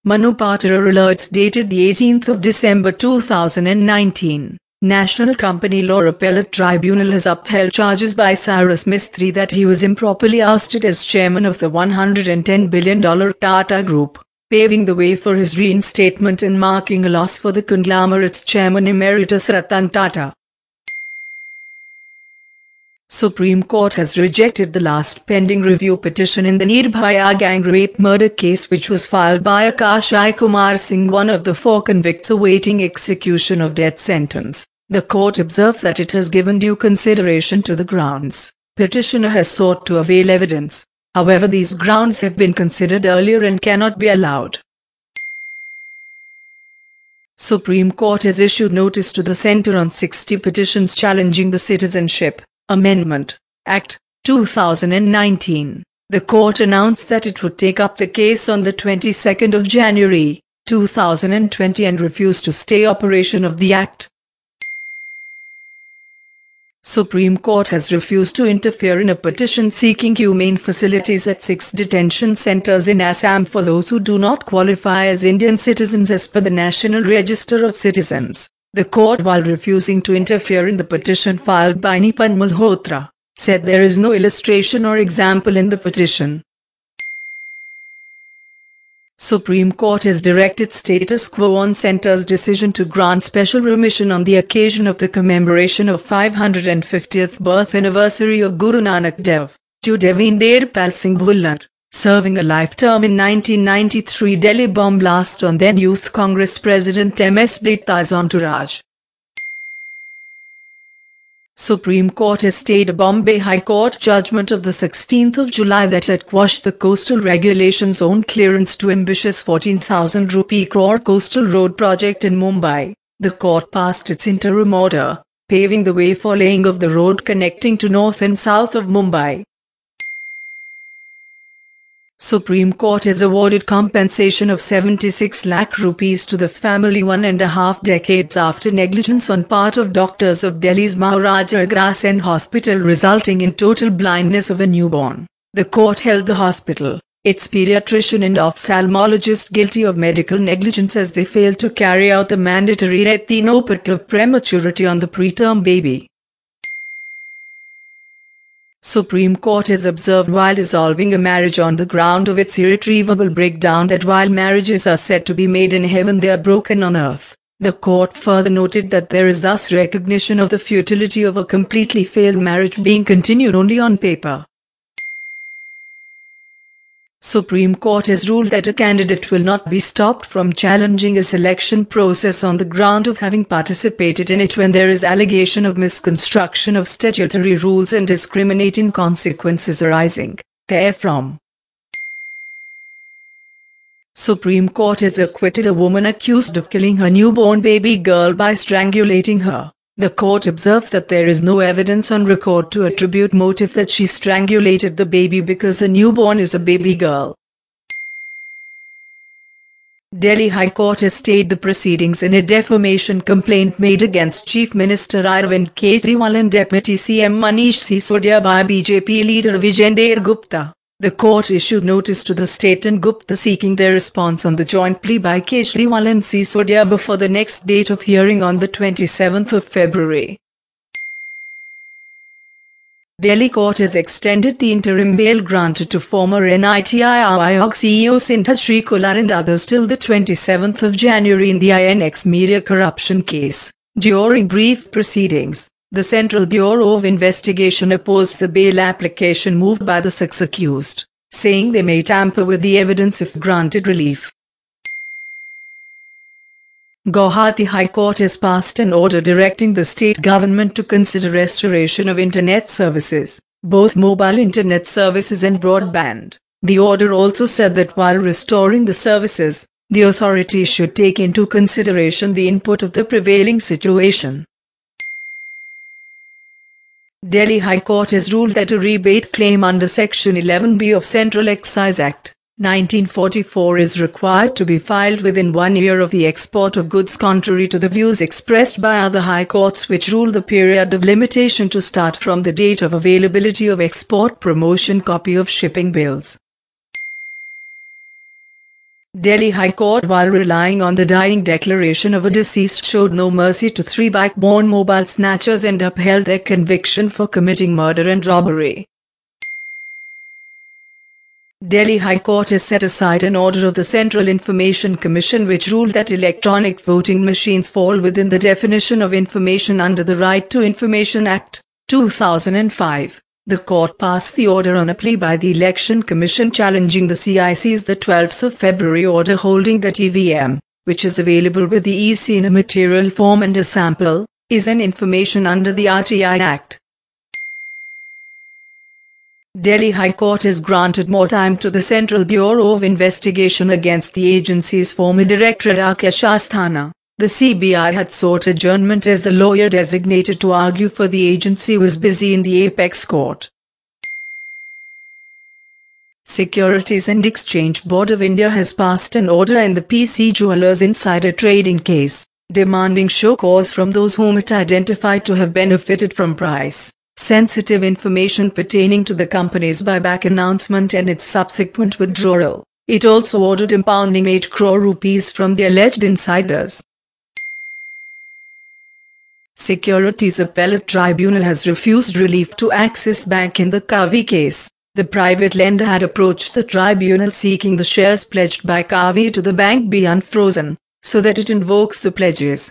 Manu Patara alerts dated the 18th of December 2019. National Company Law Appellate Tribunal has upheld charges by Cyrus Mistry that he was improperly ousted as chairman of the $110 billion Tata Group, paving the way for his reinstatement and marking a loss for the conglomerate's chairman emeritus Ratan Tata. Supreme Court has rejected the last pending review petition in the Nirbhaya gang rape murder case, which was filed by Akash I. Kumar Singh, one of the 4 convicts awaiting execution of death sentence. The court observed that it has given due consideration to the grounds petitioner has sought to avail evidence. However, these grounds have been considered earlier and cannot be allowed. Supreme Court has issued notice to the Centre on 60 petitions challenging the Citizenship Amendment Act 2019. The court announced that it would take up the case on the 22nd of January, 2020 and refused to stay operation of the act. Supreme Court has refused to interfere in a petition seeking humane facilities at 6 detention centers in Assam for those who do not qualify as Indian citizens as per the National Register of Citizens. The court, while refusing to interfere in the petition filed by Nipan Malhotra, said there is no illustration or example in the petition. Supreme Court has directed status quo on Centre's decision to grant special remission on the occasion of the commemoration of 550th birth anniversary of Guru Nanak Dev, to Devinder Pal Singh Bhullar, serving a life term in 1993 Delhi bomb blast on then Youth Congress President M.S. Bitta's entourage. Supreme Court has stayed a Bombay High Court judgment of the 16th of July that had quashed the Coastal Regulation Zone clearance to ambitious 14,000 rupee crore coastal road project in Mumbai. The court passed its interim order, paving the way for laying of the road connecting to north and south of Mumbai. Supreme Court has awarded compensation of 76 lakh rupees to the family 1.5 decades after negligence on part of doctors of Delhi's Maharaja Agrasen Hospital resulting in total blindness of a newborn. The court held the hospital, its pediatrician and ophthalmologist guilty of medical negligence as they failed to carry out the mandatory retinopathy of prematurity on the preterm baby. Supreme Court has observed while dissolving a marriage on the ground of its irretrievable breakdown that while marriages are said to be made in heaven, they are broken on earth. The court further noted that there is thus recognition of the futility of a completely failed marriage being continued only on paper. Supreme Court has ruled that a candidate will not be stopped from challenging a selection process on the ground of having participated in it when there is allegation of misconstruction of statutory rules and discriminating consequences arising therefrom. Supreme Court has acquitted a woman accused of killing her newborn baby girl by strangulating her. The court observed that there is no evidence on record to attribute motive that she strangulated the baby because the newborn is a baby girl. Delhi High Court has stayed the proceedings in a defamation complaint made against Chief Minister Arvind Kejriwal and Deputy CM Manish Sisodia by BJP leader Vijayender Gupta. The court issued notice to the state and Gupta seeking their response on the joint plea by Kejriwal and Sisodia before the next date of hearing on the 27th of February. Delhi Court has extended the interim bail granted to former NITI Aayog CEO Sindha Srikula and others till the 27th of January in the INX media corruption case. During brief proceedings, the Central Bureau of Investigation opposed the bail application moved by the 6 accused, saying they may tamper with the evidence if granted relief. Guwahati High Court has passed an order directing the state government to consider restoration of internet services, both mobile internet services and broadband. The order also said that while restoring the services, the authorities should take into consideration the input of the prevailing situation. Delhi High Court has ruled that a rebate claim under Section 11B of Central Excise Act, 1944 is required to be filed within 1 year of the export of goods, contrary to the views expressed by other high courts which rule the period of limitation to start from the date of availability of export promotion copy of shipping bills. Delhi High Court, while relying on the dying declaration of a deceased, showed no mercy to three bike-borne mobile snatchers and upheld their conviction for committing murder and robbery. Delhi High Court has set aside an order of the Central Information Commission which ruled that electronic voting machines fall within the definition of information under the Right to Information Act, 2005. The court passed the order on a plea by the Election Commission challenging the CIC's the 12th of February order holding that EVM, which is available with the EC in a material form and a sample, is an information under the RTI Act. Delhi High Court has granted more time to the Central Bureau of Investigation against the agency's former director Rakesh Asthana. The CBI had sought adjournment as the lawyer designated to argue for the agency was busy in the Apex Court. Securities and Exchange Board of India has passed an order in the PC Jewellers insider trading case, demanding show cause from those whom it identified to have benefited from price-sensitive information pertaining to the company's buyback announcement and its subsequent withdrawal. It also ordered impounding 8 crore rupees from the alleged insiders. Securities Appellate Tribunal has refused relief to Axis Bank in the Kavi case. The private lender had approached the tribunal seeking the shares pledged by Kavi to the bank be unfrozen, so that it invokes the pledges.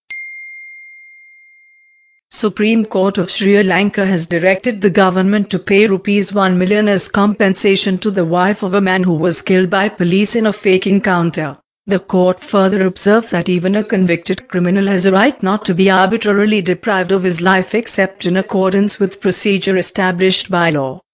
Supreme Court of Sri Lanka has directed the government to pay rupees 1 million as compensation to the wife of a man who was killed by police in a fake encounter. The court further observed that even a convicted criminal has a right not to be arbitrarily deprived of his life except in accordance with procedure established by law.